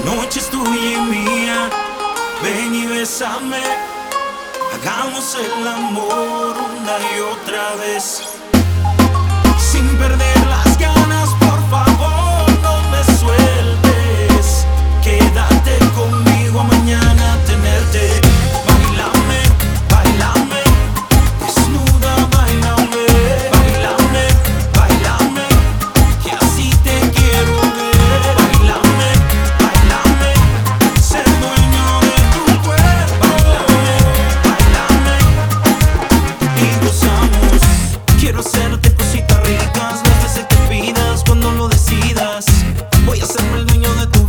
noche es tuya y mía. Ven y bésame, hagamos el amor una y otra vez. Sin perder las ganas, por favor, no me sueltes. Quédate conmigo a mañana tenerte. Bailame, bailame, desnuda, bailame. Bailame, bailame, que así te quiero ver. Bailame, bailame, ser dueño de tu cuerpo. Bailame, bailame y gozamos. Quiero hacerte cositas ricas, las veces que pidas, cuando lo decidas. Voy a hacerme el dueño de tu